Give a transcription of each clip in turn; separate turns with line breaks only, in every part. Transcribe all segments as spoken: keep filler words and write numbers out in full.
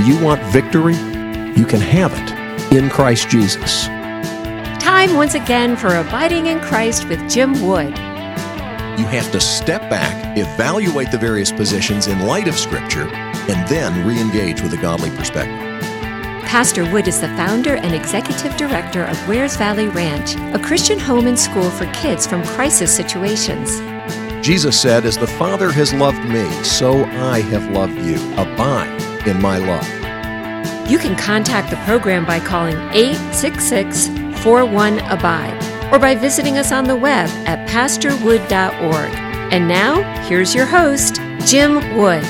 Do you want victory? You can have it in Christ Jesus.
Time once again for Abiding in Christ with Jim Wood.
You have to step back, evaluate the various positions in light of Scripture, and then re-engage with a godly perspective.
Pastor Wood is the founder and executive director of Wares Valley Ranch, a Christian home and school for kids from crisis situations.
Jesus said, "As the Father has loved me, so I have loved you. Abide in my love."
You can contact the program by calling eight six six, four one, ABIDE or by visiting us on the web at pastor wood dot org. And now, here's your host, Jim Wood.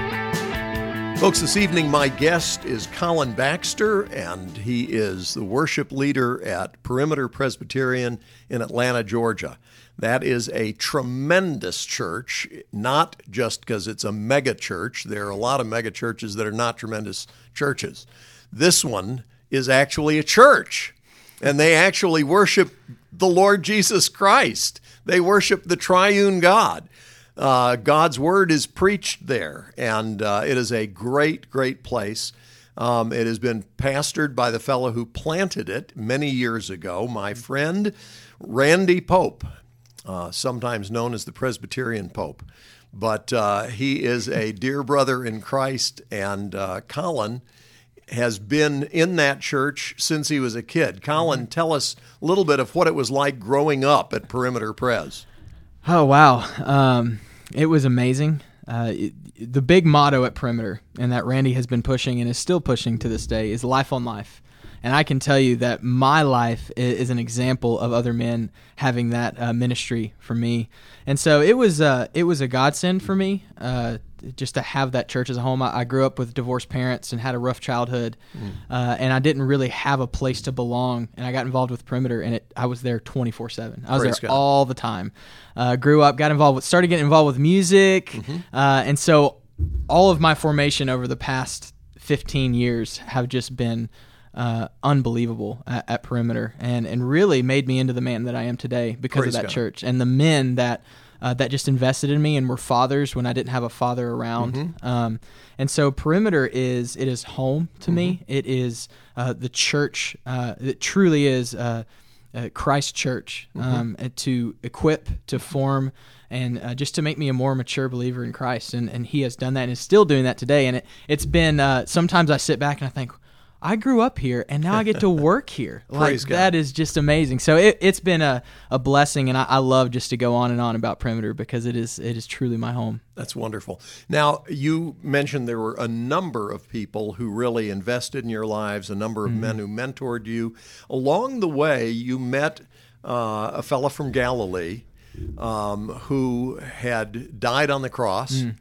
Folks, this evening my guest is Colin Baxter, and he is the worship leader at Perimeter Presbyterian in Atlanta, Georgia. That is a tremendous church, not just because it's a mega church. There are a lot of mega churches that are not tremendous churches. This one is actually a church, and they actually worship the Lord Jesus Christ. They worship the triune God. Uh, God's word is preached there, and uh, it is a great, great place. Um, it has been pastored by the fellow who planted it many years ago, my friend Randy Pope, uh, sometimes known as the Presbyterian Pope. But uh, he is a dear brother in Christ, and uh, Colin has been in that church since he was a kid. Colin, tell us a little bit of what it was like growing up at Perimeter Pres.
Oh, wow. Um, it was amazing. Uh, it, the big motto at Perimeter, and that Randy has been pushing and is still pushing to this day, is life on life. And I can tell you that my life is, is an example of other men having that uh, ministry for me. And so it was uh, it was a godsend for me uh, just to have that church as a home. I, I grew up with divorced parents and had a rough childhood, mm. uh, and I didn't really have a place to belong. And I got involved with Perimeter, and it, I was there twenty-four seven. I was
Praise
there
God.
all the time. Uh, grew up, got involved with, started getting involved with music, mm-hmm. uh, and so all of my formation over the past fifteen years have just been Uh, unbelievable at, at Perimeter, and and really made me into the man that I am today because
Praise
of that
God.
church and the men that uh, that just invested in me and were fathers when I didn't have a father around.
Mm-hmm. Um,
and so Perimeter is it is home to
mm-hmm.
me. It is uh, the church. Uh, it truly is uh, uh, Christ Church
mm-hmm.
um, to equip, to form, and uh, just to make me a more mature believer in Christ. And and He has done that and is still doing that today. And it it's been uh, sometimes I sit back and I think, I grew up here, and now I get to work here. Like,
Praise God.
That is just amazing. So it, it's been a, a blessing, and I, I love just to go on and on about Perimeter because it is it is truly my home.
That's wonderful. Now, you mentioned there were a number of people who really invested in your lives, a number of mm-hmm. men who mentored you. Along the way, you met uh, a fellow from Galilee um, who had died on the cross mm.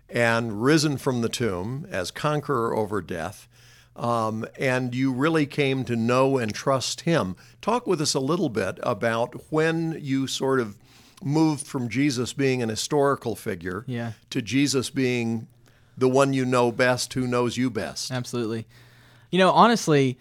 and risen from the tomb as conqueror over death. Um, and you really came to know and trust him. Talk with us a little bit about when you sort of moved from Jesus being an historical figure
yeah.
to Jesus being the one you know best, who knows you best.
Absolutely. You know, honestly,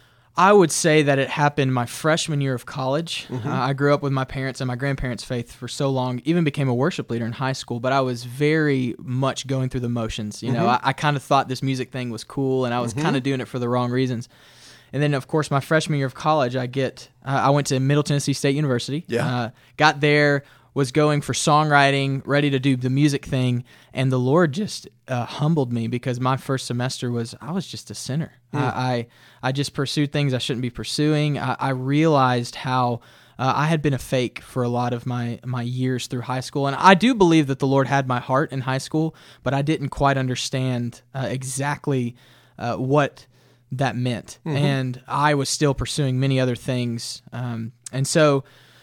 I would say that it happened my freshman year of college. Mm-hmm. Uh, I grew up with my parents and my grandparents' faith for so long, even became a worship leader in high school, but I was very much going through the motions. You mm-hmm. know, I, I kind of thought this music thing was cool, and I was mm-hmm. kind of doing it for the wrong reasons. And then, of course, my freshman year of college, I get uh, I went to Middle Tennessee State University.
Yeah.
Uh, got there, was going for songwriting, ready to do the music thing, and the Lord just uh, humbled me because my first semester was, I was just a sinner. Mm. I, I I just pursued things I shouldn't be pursuing. I, I realized how uh, I had been a fake for a lot of my, my years through high school, and I do believe that the Lord had my heart in high school, but I didn't quite understand uh, exactly uh, what that meant, mm-hmm. and I was still pursuing many other things, um, and so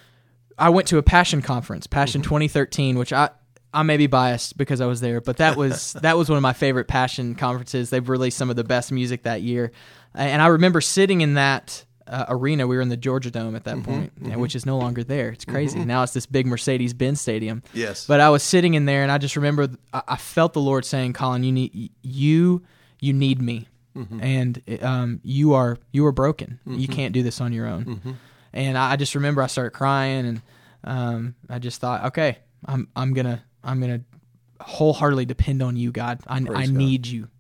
I went to a Passion conference, Passion mm-hmm. twenty thirteen, which I, I may be biased because I was there, but that was that was one of my favorite Passion conferences. They've released some of the best music that year, and I remember sitting in that uh, arena. We were in the Georgia Dome at that mm-hmm. point, mm-hmm. which is no longer there. It's crazy. Mm-hmm. Now it's this big Mercedes-Benz stadium.
Yes.
But I was sitting in there, and I just remember I, I felt the Lord saying, "Colin, you need you you need me, mm-hmm. and um, you are you are broken. Mm-hmm. You can't do this on your own." Mm-hmm. And I just remember I started crying, and um, I just thought, okay, I'm I'm gonna I'm gonna wholeheartedly depend on you, God. I, I need you.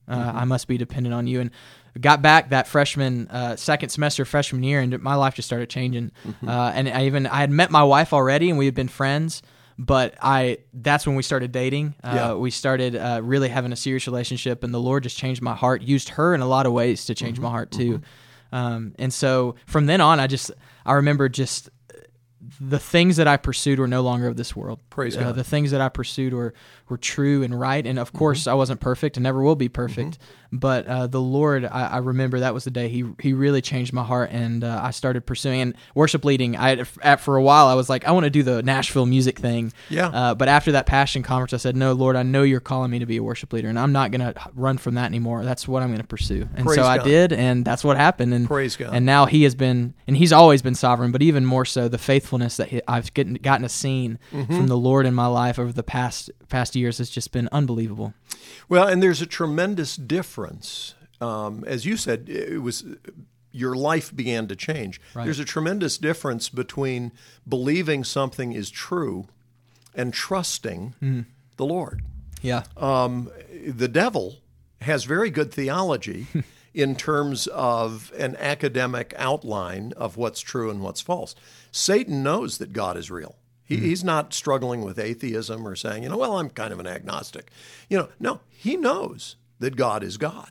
Uh,
Mm-hmm.
I must be dependent on you. And got back that freshman, uh, second semester freshman year, and my life just started changing.
Mm-hmm.
Uh, and I even I had met my wife already, and we had been friends. But I that's when we started dating. Uh,
Yeah.
We started uh, really having a serious relationship, and the Lord just changed my heart. Used her in a lot of ways to change
Mm-hmm.
my heart too. Um, and so from then on, I just I remember just the things that I pursued were no longer of this world.
Praise
uh,
God.
The things that I pursued were were true and right. And of course, I wasn't perfect and never will be perfect. But uh, the Lord, I, I remember that was the day He He really changed my heart, and uh, I started pursuing and worship leading. I at, for a while I was like, I want to do the Nashville music thing.
Yeah.
Uh, but after that Passion Conference, I said, No, Lord, I know You're calling me to be a worship leader, and I'm not going to run from that anymore. That's what I'm going to pursue. And
Praise
so I
God.
did, and that's what happened. And
Praise God.
And now He has been, and He's always been sovereign, but even more so, the faithfulness that he, I've gotten, gotten to see
Mm-hmm.
from the Lord in my life over the past past years has just been unbelievable.
Well, and there's a tremendous difference. Um, as you said, it was your life began to change.
Right.
There's a tremendous difference between believing something is true and trusting the Lord.
Yeah.
Um, the devil has very good theology in terms of an academic outline of what's true and what's false. Satan knows that God is real. He, He's not struggling with atheism or saying, you know, well, I'm kind of an agnostic. You know, no, he knows that God is God.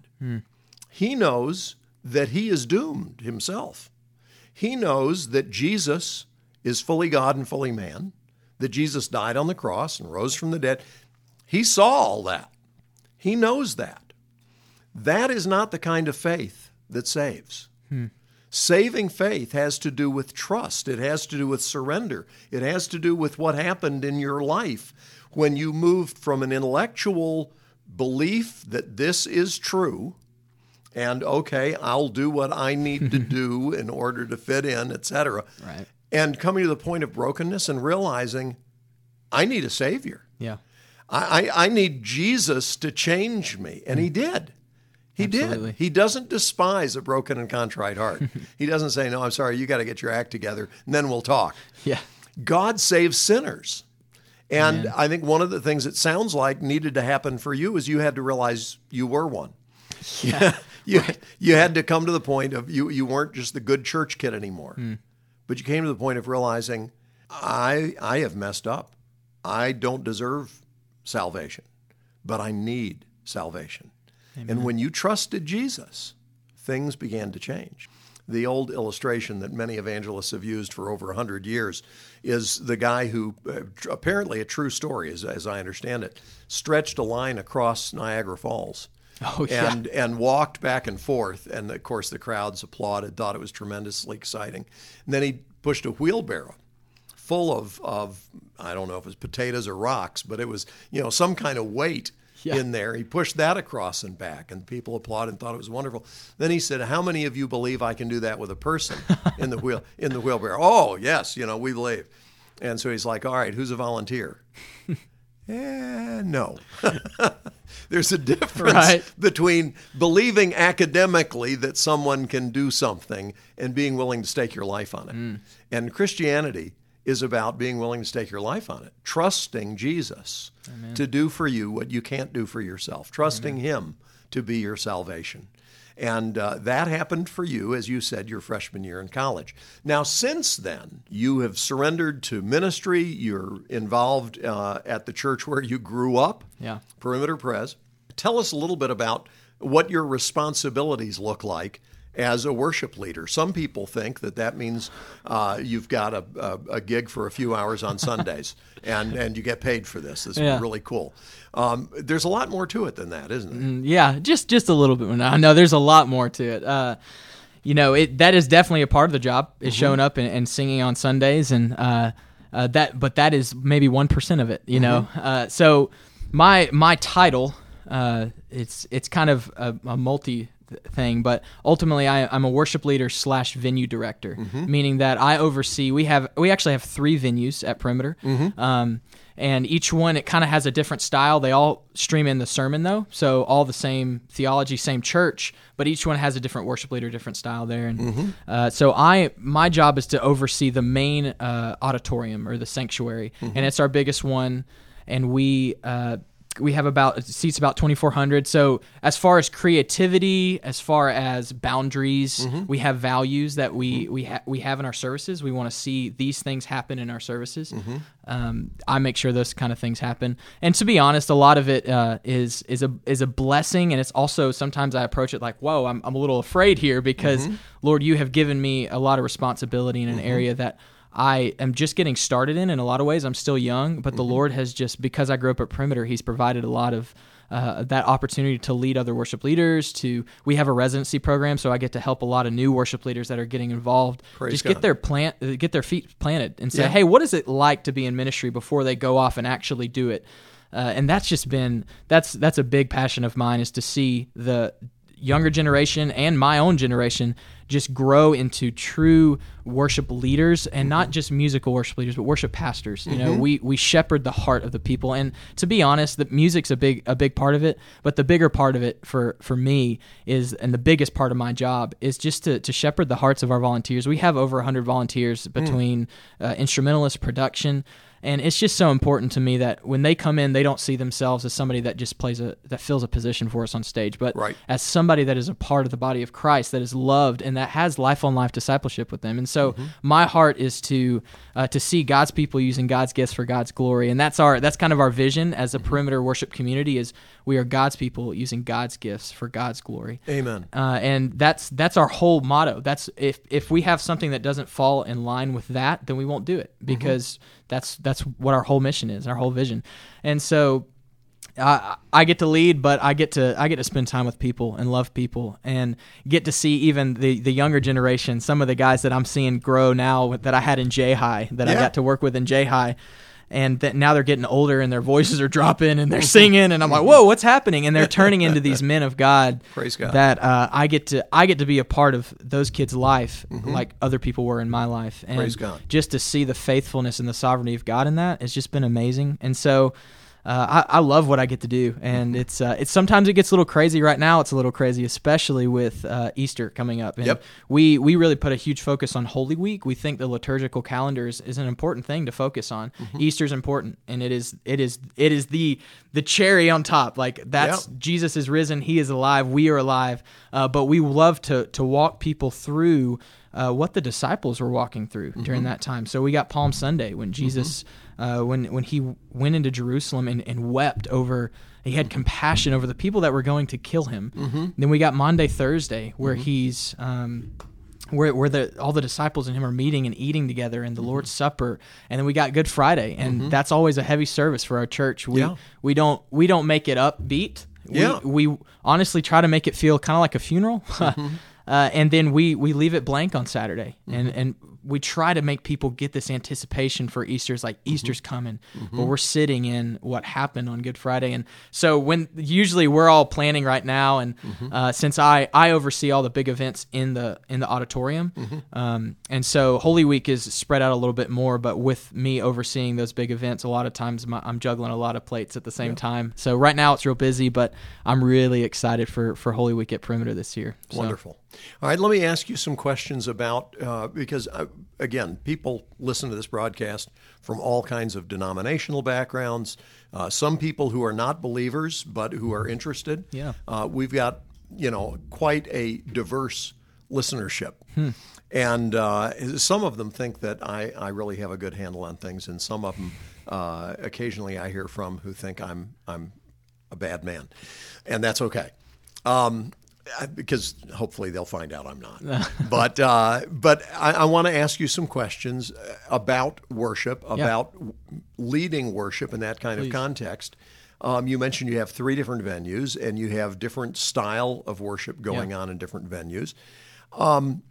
He knows that he is doomed himself. He knows that Jesus is fully God and fully man, that Jesus died on the cross and rose from the dead. He saw all that. He knows that. That is not the kind of faith that saves. Saving faith has to do with trust. It has to do with surrender. It has to do with what happened in your life when you moved from an intellectual belief that this is true and, okay, I'll do what I need to do in order to fit in, et cetera.
Right.
And coming to the point of brokenness and realizing I need a Savior.
Yeah.
I, I, I need Jesus to change me. And he did. He
Absolutely.
did. He doesn't despise a broken and contrite heart. He doesn't say, no, I'm sorry, you got to get your act together, and then we'll talk.
Yeah.
God saves sinners. And
Amen.
I think one of the things it sounds like needed to happen for you is you had to realize you were one.
Yeah.
you, you had to come to the point of you, you weren't just the good church kid anymore.
Mm.
But you came to the point of realizing, I, I have messed up. I don't deserve salvation, but I need salvation.
Amen.
And when you trusted Jesus, things began to change. The old illustration that many evangelists have used for over one hundred years is the guy who, uh, apparently a true story as, as I understand it, stretched a line across Niagara Falls.
Oh, yeah.
And and walked back and forth, and of course the crowds applauded, thought it was tremendously exciting. And then he pushed a wheelbarrow full of, of I don't know if it was potatoes or rocks, but it was, you know, some kind of weight
Yeah.
in there. He pushed that across and back, and people applauded and thought it was wonderful. Then he said, "How many of you believe I can do that with a person in the wheel in the wheelbarrow?" "Oh, yes, you know, we believe." And so he's like, "All right, who's a volunteer?" Eh, no. There's a difference
Right.
between believing academically that someone can do something and being willing to stake your life on it.
Mm.
And Christianity is about being willing to stake your life on it, trusting Jesus
Amen.
to do for you what you can't do for yourself, trusting
Amen.
Him to be your salvation. And uh, that happened for you, as you said, your freshman year in college. Now, since then, you have surrendered to ministry. You're involved uh, at the church where you grew up,
Yeah.
Perimeter Pres. Tell us a little bit about what your responsibilities look like as a worship leader. Some people think that that means uh, you've got a, a, a gig for a few hours on Sundays and, and you get paid for this. This is
Yeah.
really cool. Um, there's a lot more to it than that, isn't there?
Mm, Yeah, just just a little bit. No, no, there's a lot more to it. Uh, you know, it that is definitely a part of the job. Is showing up and, and singing on Sundays, and uh, uh, that. But that is maybe one percent of it. You know, uh, so my my title, uh, it's it's kind of a, a multi thing, but ultimately I, I'm a worship leader slash venue director, meaning that I oversee. We have we actually have three venues at Perimeter. Um, And each one, it kind of has a different style. They all stream in the sermon, though, so all the same theology, same church, but each one has a different worship leader, different style there. And
Mm-hmm.
uh, so I, my job is to oversee the main uh, auditorium or the sanctuary,
Mm-hmm.
and it's our biggest one. And we uh, we have about it seats about twenty-four hundred. So as far as creativity, as far as boundaries, mm-hmm. we have values that we we ha- we have in our services. We want to see these things happen in our services. Mm-hmm. Um, I make sure those kind of things happen. And to be honest, a lot of it uh, is is a is a blessing, and it's also sometimes I approach it like, whoa, I'm I'm a little afraid here because mm-hmm. Lord, you have given me a lot of responsibility in an mm-hmm. area that I am just getting started in. In a lot of ways, I'm still young, but mm-hmm. the Lord has just, because I grew up at Perimeter, He's provided a lot of uh, that opportunity to lead other worship leaders. To we have a residency program, so I get to help a lot of new worship leaders that are getting involved.
Praise
just
God.
get their plant, get their feet planted, and say,
yeah.
hey, what is it like to be in ministry before they go off and actually do it? Uh, and that's just been that's that's a big passion of mine, is to see the younger generation and my own generation just grow into true worship leaders, and not just musical worship leaders, but worship pastors. You know, mm-hmm. we we shepherd the heart of the people. And to be honest, the music's a big a big part of it, but the bigger part of it for for me is, and the biggest part of my job is just to to shepherd the hearts of our volunteers. We have over one hundred volunteers between mm. uh, instrumentalist, production. And it's just so important to me that when they come in, they don't see themselves as somebody that just plays a that fills a position for us on stage, but
right. as
somebody that is a part of the body of Christ, that is loved and that has life on life discipleship with them. And so mm-hmm. my heart is to uh, to see God's people using God's gifts for God's glory, and that's our that's kind of our vision as a mm-hmm. Perimeter worship community, is we are God's people using God's gifts for God's glory.
Amen.
Uh, and that's that's our whole motto. That's if if we have something that doesn't fall in line with that, then we won't do it, because mm-hmm. that's that's what our whole mission is, our whole vision. And so uh, I get to lead, but I get to I get to spend time with people and love people, and get to see even the, the younger generation, some of the guys that I'm seeing grow now that I had in J-High, that yeah. I got to work with in J-High. And that now they're getting older and their voices are dropping and they're singing, and I'm like, whoa, what's happening? And they're turning into these men of God.
Praise God.
That uh, I get to I get to be a part of those kids' life, mm-hmm. like other people were in my life. And
Praise God.
Just to see the faithfulness and the sovereignty of God in that has just been amazing. And so Uh, I, I love what I get to do, and it's uh, it's sometimes it gets a little crazy. Right now, it's a little crazy, especially with uh, Easter coming up. And
yep.
we we really put a huge focus on Holy Week. We think the liturgical calendar is, is an important thing to focus on. Mm-hmm. Easter's important, and it is it is it is the the cherry on top. Like that's yep. Jesus is risen, He is alive, we are alive. Uh, but we love to to walk people through Uh, what the disciples were walking through mm-hmm. during that time. So we got Palm Sunday, when Jesus, mm-hmm. uh, when when he went into Jerusalem and, and wept over, he had compassion over the people that were going to kill him. Mm-hmm. Then we got Maundy, Thursday, where mm-hmm. he's um, where where the all the disciples and him are meeting and eating together, and the mm-hmm. Lord's Supper. And then we got Good Friday, and mm-hmm. that's always a heavy service for our church. We
yeah. we
don't we don't make it upbeat.
Yeah.
We, we honestly try to make it feel kind of like a funeral. Mm-hmm. Uh, and then we, we leave it blank on Saturday, mm-hmm. and, and we try to make people get this anticipation for Easter. It's like mm-hmm. Easter's coming, mm-hmm. but we're sitting in what happened on Good Friday. And so when usually we're all planning right now, and mm-hmm. uh, since I, I oversee all the big events in the in the auditorium, mm-hmm. um, and so Holy Week is spread out a little bit more. But with me overseeing those big events, a lot of times my, I'm juggling a lot of plates at the same yeah. time. So right now it's real busy, but I'm really excited for, for Holy Week at Perimeter this year. So.
Wonderful. All right, let me ask you some questions about, uh, because, uh, again, people listen to this broadcast from all kinds of denominational backgrounds, uh, some people who are not believers but who are interested.
Yeah.
Uh, we've got, you know, quite a diverse listenership. Hmm. And uh, some of them think that I, I really have a good handle on things, and some of them uh, occasionally I hear from who think I'm I'm a bad man, and that's okay. Um Because hopefully they'll find out I'm not. but uh, but I, I want to ask you some questions about worship, about yeah. leading worship in that kind Please. of context. Um, you mentioned you have three different venues, and you have different style of worship going yeah. on in different venues. Um,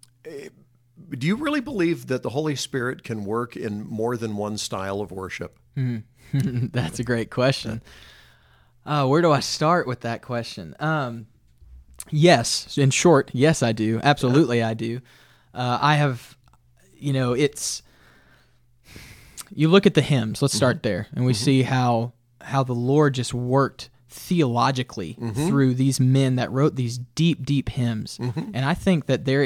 do you really believe that the Holy Spirit can work in more than one style of worship?
Mm. That's a great question. Uh, where do I start with that question? Um, Yes, in short, yes, I do. Absolutely, I do. Uh, I have, you know, it's, you look at the hymns, let's start there, and we mm-hmm. see how how the Lord just worked theologically mm-hmm. through these men that wrote these deep, deep hymns. Mm-hmm. And I think that there is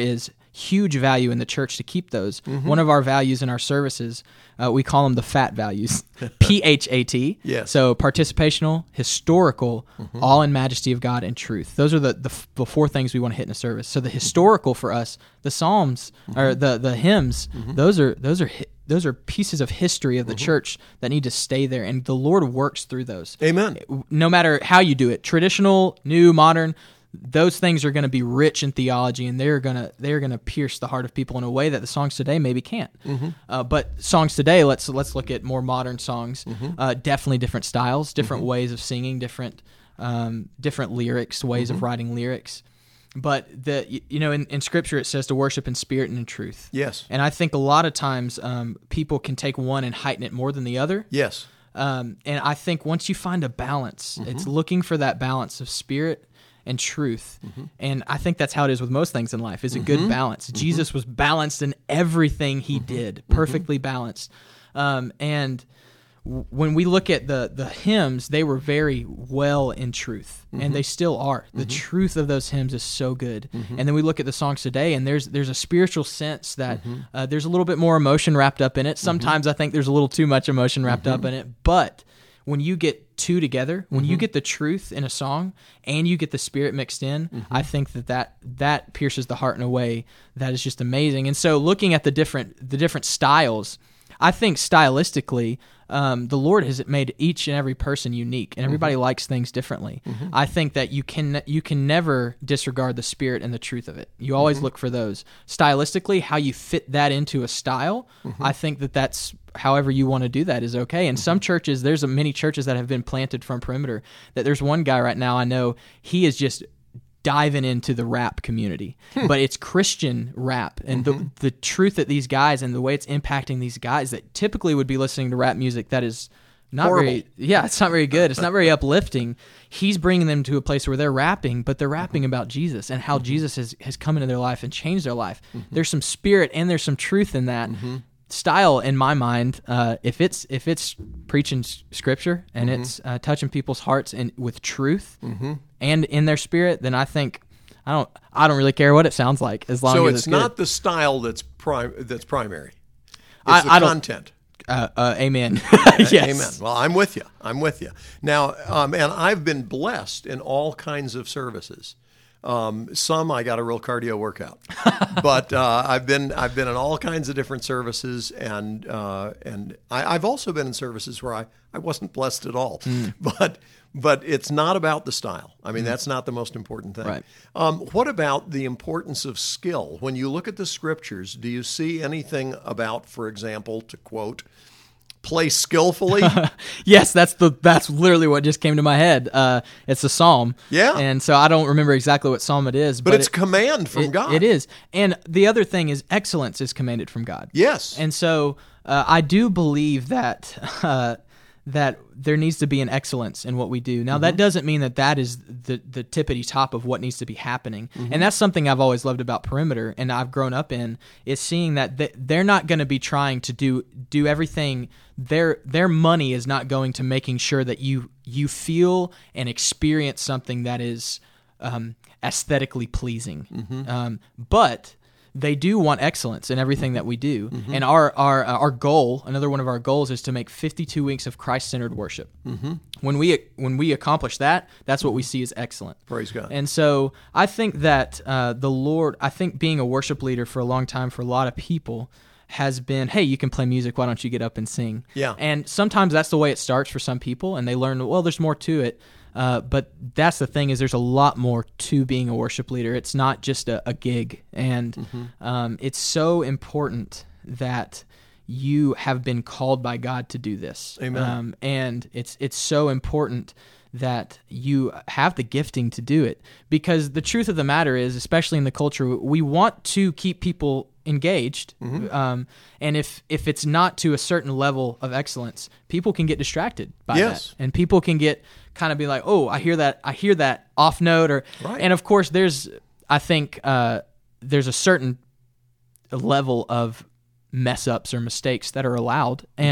huge value in the church to keep those. Mm-hmm. One of our values in our services, uh, we call them the FAT values, P H A T.
Yes. So
participational, historical, mm-hmm. all in majesty of God and truth. Those are the, the, the four things we want to hit in a service. So the historical for us, the Psalms mm-hmm. or the the hymns, mm-hmm. those are those are those are pieces of history of the mm-hmm. church that need to stay there, and the Lord works through those.
Amen.
No matter how you do it, traditional, new, modern, those things are going to be rich in theology, and they're going to they're going to pierce the heart of people in a way that the songs today maybe can't. Mm-hmm. Uh, but songs today, let's let's look at more modern songs. Mm-hmm. Uh, definitely different styles, different mm-hmm. ways of singing, different um, different lyrics, ways mm-hmm. of writing lyrics. But the you know in, in Scripture it says to worship in spirit and in truth.
Yes.
And I think a lot of times um, people can take one and heighten it more than the other.
Yes.
Um, and I think once you find a balance, mm-hmm. it's looking for that balance of spirit and truth. Mm-hmm. And I think that's how it is with most things in life, is a mm-hmm. good balance. Mm-hmm. Jesus was balanced in everything he mm-hmm. did, perfectly mm-hmm. balanced. Um, and w- when we look at the, the hymns, they were very well in truth, mm-hmm. and they still are. The mm-hmm. truth of those hymns is so good. Mm-hmm. And then we look at the songs today, and there's there's a spiritual sense that mm-hmm. uh, there's a little bit more emotion wrapped up in it. Sometimes mm-hmm. I think there's a little too much emotion wrapped mm-hmm. up in it, but when you get two together, when mm-hmm. you get the truth in a song and you get the spirit mixed in, mm-hmm. I think that, that that pierces the heart in a way that is just amazing. And so looking at the different the different styles, I think stylistically, um, the Lord has made each and every person unique, and everybody mm-hmm. likes things differently. Mm-hmm. I think that you can you can never disregard the spirit and the truth of it. You always mm-hmm. look for those. Stylistically, how you fit that into a style, mm-hmm. I think that that's however you want to do that is okay. And mm-hmm. some churches, there's a, many churches that have been planted from Perimeter, that there's one guy right now I know, he is just diving into the rap community, hmm. but it's Christian rap, and mm-hmm. the the truth that these guys and the way it's impacting these guys that typically would be listening to rap music that is not
Horrible.
very, yeah, it's not very good. It's not very uplifting. He's bringing them to a place where they're rapping, but they're rapping mm-hmm. about Jesus and how mm-hmm. Jesus has, has come into their life and changed their life. Mm-hmm. There's some spirit and there's some truth in that. Mm-hmm. Style, in my mind, uh, if it's if it's preaching scripture and mm-hmm. it's uh, touching people's hearts and with truth mm-hmm. and in their spirit, then I think I don't I don't really care what it sounds like as long
so
as
it's,
it's
not
good.
the style that's prim- that's primary. It's
I,
the
I
content.
Uh, uh, amen. Yes.
Amen. Well, I'm with you. I'm with you. Now, um, and I've been blessed in all kinds of services. Um, some I got a real cardio workout, but uh, I've been I've been in all kinds of different services, and uh, and I, I've also been in services where I, I wasn't blessed at all. Mm. But but it's not about the style. I mean, mm. that's not the most important thing.
Right.
Um, what about the importance of skill? When you look at the scriptures, do you see anything about, for example, to quote, play skillfully?
Yes, that's the that's literally what just came to my head. Uh, it's a psalm.
Yeah.
And so I don't remember exactly what psalm it is.
But,
but
it's
it,
command from
it,
God.
It is. And the other thing is excellence is commanded from God.
Yes.
And so uh, I do believe that uh, that there needs to be an excellence in what we do. Now, mm-hmm. that doesn't mean that that is the, the tippity top of what needs to be happening. Mm-hmm. And that's something I've always loved about Perimeter, and I've grown up in, is seeing that th- they're not going to be trying to do do everything. Their their money is not going to making sure that you you feel and experience something that is um, aesthetically pleasing. Mm-hmm. Um, but they do want excellence in everything that we do. Mm-hmm. And our our uh, our goal, another one of our goals, is to make fifty-two weeks of Christ-centered worship. Mm-hmm. When we when we accomplish that, that's what we see as excellent.
Praise God.
And so I think that uh, the Lord, I think being a worship leader for a long time for a lot of people has been, hey, you can play music, why don't you get up and sing?
Yeah.
And sometimes that's the way it starts for some people, and they learn, well, there's more to it. Uh, but that's the thing, is there's a lot more to being a worship leader. It's not just a, a gig. And mm-hmm. um, it's so important that you have been called by God to do this.
Amen.
Um, and it's it's so important that you have the gifting to do it, because the truth of the matter is, especially in the culture, we want to keep people engaged. Mm-hmm. Um, and if, if it's not to a certain level of excellence, people can get distracted by
yes.
that. And people can get kind of be like, oh, I hear that, I hear that off note, or,
right. and
of course there's, I think, uh, there's a certain level of mess ups or mistakes that are allowed. And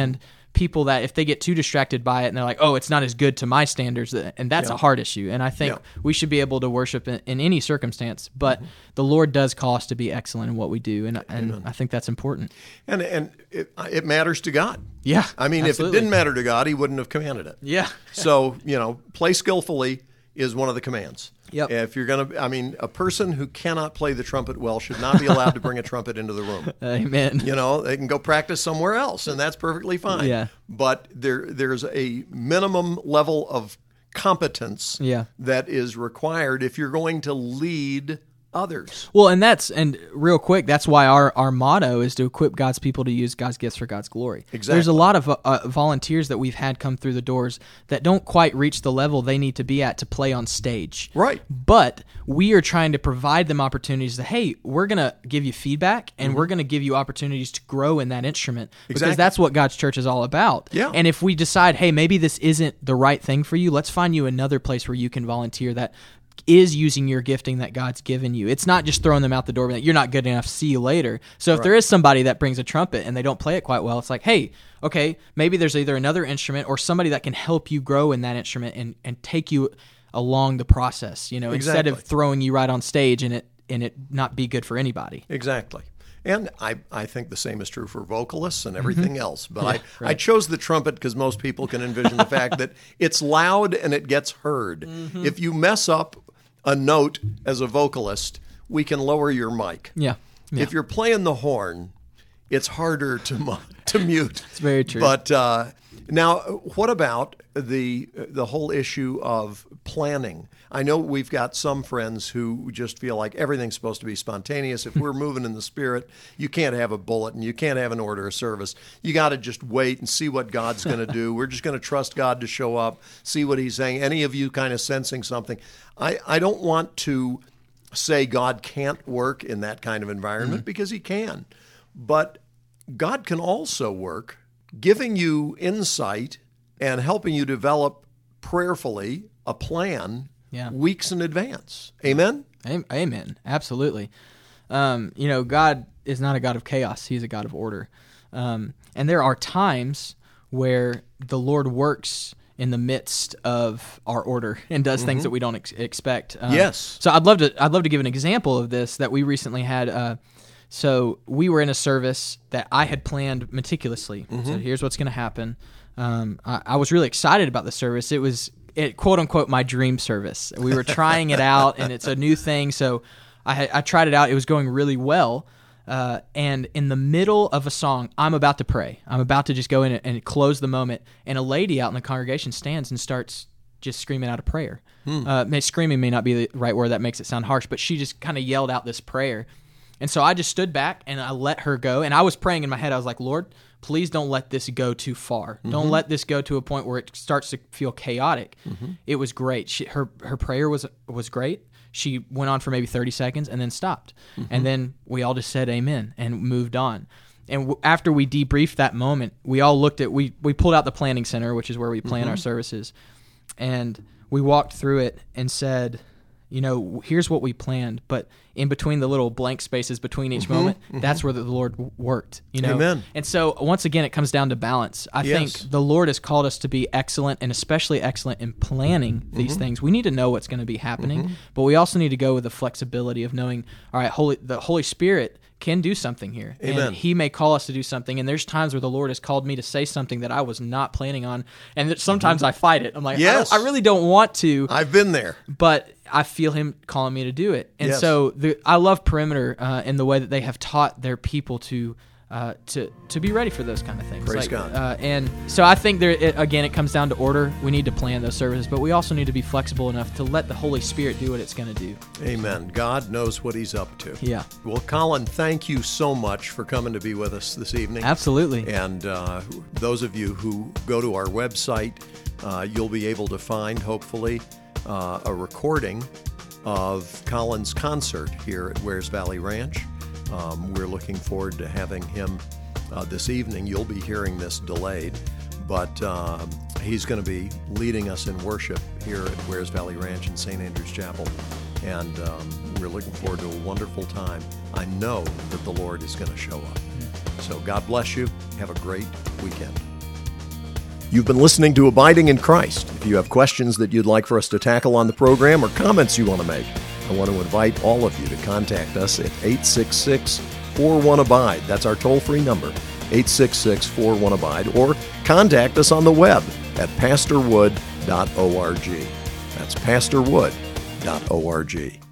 people that if they get too distracted by it and they're like, oh, it's not as good to my standards, and that's
Yeah.
a hard issue. And I think
Yeah.
we should be able to worship in, in any circumstance, but the Lord does call us to be excellent in what we do, and, and I think that's important.
And and it, it matters to God.
Yeah,
I mean,
absolutely.
if it didn't matter to God, he wouldn't have commanded it.
Yeah.
So, you know, play skillfully is one of the commands.
Yep.
If you're going to, I mean, a person who cannot play the trumpet well should not be allowed to bring a trumpet into the room.
Amen.
You know, they can go practice somewhere else, and that's perfectly fine.
Yeah.
But there, there's a minimum level of competence
Yeah.
that is required if you're going to lead others.
Well, and that's, and real quick, that's why our, our motto is to equip God's people to use God's gifts for God's glory.
Exactly.
There's a lot of uh, volunteers that we've had come through the doors that don't quite reach the level they need to be at to play on stage.
Right.
But we are trying to provide them opportunities that, hey, we're going to give you feedback and we're going to give you opportunities to grow in that instrument because
Exactly.
that's what God's church is all about.
Yeah.
And if we decide, hey, maybe this isn't the right thing for you, let's find you another place where you can volunteer that is using your gifting that God's given you. It's not just throwing them out the door that you're not good enough, see you later. So if
Right.
there is somebody that brings a trumpet and they don't play it quite well, it's like, hey, okay, maybe there's either another instrument or somebody that can help you grow in that instrument and, and take you along the process, you know, instead of
Exactly.
throwing you right on stage and it and it not be good for anybody.
Exactly. And I, I think the same is true for vocalists and everything else. But I, I
right.
chose the trumpet because most people can envision the fact that it's loud and it gets heard. If you mess up a note as a vocalist, we can lower your mic.
Yeah. yeah.
If you're playing the horn, it's harder to mu- to mute.
It's very true.
But uh, now, what about the the whole issue of planning? I know we've got some friends who just feel like everything's supposed to be spontaneous. If we're moving in the Spirit, you can't have a bulletin. You can't have an order of service. You got to just wait and see what God's going to do. We're just going to trust God to show up, see what he's saying. Any of you kind of sensing something. I, I don't want to say God can't work in that kind of environment because he can. But God can also work giving you insight and helping you develop prayerfully a plan
Yeah.
weeks in advance. Amen?
Am- Amen. Absolutely. Um, you know, God is not a God of chaos. He's a God of order. Um, and there are times where the Lord works in the midst of our order and does things that we don't ex- expect. Um,
Yes.
So I'd love to I'd love to give an example of this that we recently had. Uh, so we were in a service that I had planned meticulously. So here's what's going to happen. Um, I, I was really excited about the service. It was it, quote unquote my dream service. We were trying it out, and it's a new thing. So I, had- I tried it out. It was going really well. Uh, and in the middle of a song, I'm about to pray. I'm about to just go in and close the moment. And a lady out in the congregation stands and starts just screaming out a prayer. Uh, may, screaming may not be the right word. That makes it sound harsh. But she just kind of yelled out this prayer. And so I just stood back and I let her go. And I was praying in my head. I was like, Lord, please don't let this go too far. Mm-hmm. Don't let this go to a point where it starts to feel chaotic. Mm-hmm. It was great. She, her her prayer was was great. She went on for maybe thirty seconds and then stopped. Mm-hmm. And then we all just said amen and moved on. And w- after we debriefed that moment, we all looked at, we, we pulled out the planning center, which is where we plan mm-hmm. our services. And we walked through it and said, you know, here's what we planned, but in between the little blank spaces between each mm-hmm, moment, mm-hmm. that's where the Lord w- worked, you know?
Amen.
And so once again, it comes down to balance. I
yes.
think the Lord has called us to be excellent and especially excellent in planning mm-hmm. these things. We need to know what's going to be happening, mm-hmm. but we also need to go with the flexibility of knowing, all right, Holy, the Holy Spirit can do something here.
Amen.
And he may call us to do something. And there's times where the Lord has called me to say something that I was not planning on. And that sometimes mm-hmm. I fight it. I'm like,
yes.
I, I really don't want to.
I've been there.
But I feel him calling me to do it. And
yes.
so the, I love Perimeter uh, in the way that they have taught their people to uh, to to be ready for those kind of things.
Praise
like,
God.
Uh, and so I think there it, again, it comes down to order. We need to plan those services, but we also need to be flexible enough to let the Holy Spirit do what it's going to do.
Amen. God knows what he's up to.
Yeah.
Well, Colin, thank you so much for coming to be with us this evening.
Absolutely.
And uh, those of you who go to our website, uh, you'll be able to find, hopefully, uh, a recording of Colin's concert here at Wears Valley Ranch. Um, we're looking forward to having him uh, this evening. You'll be hearing this delayed, but um, he's going to be leading us in worship here at Wears Valley Ranch in Saint Andrew's Chapel, and um, we're looking forward to a wonderful time. I know that the Lord is going to show up. So God bless you. Have a great weekend. You've been listening to Abiding in Christ. If you have questions that you'd like for us to tackle on the program or comments you want to make, I want to invite all of you to contact us at eight six six, four one, abide. That's our toll-free number, eight six six, four one, abide, or contact us on the web at pastor wood dot org. That's pastor wood dot org.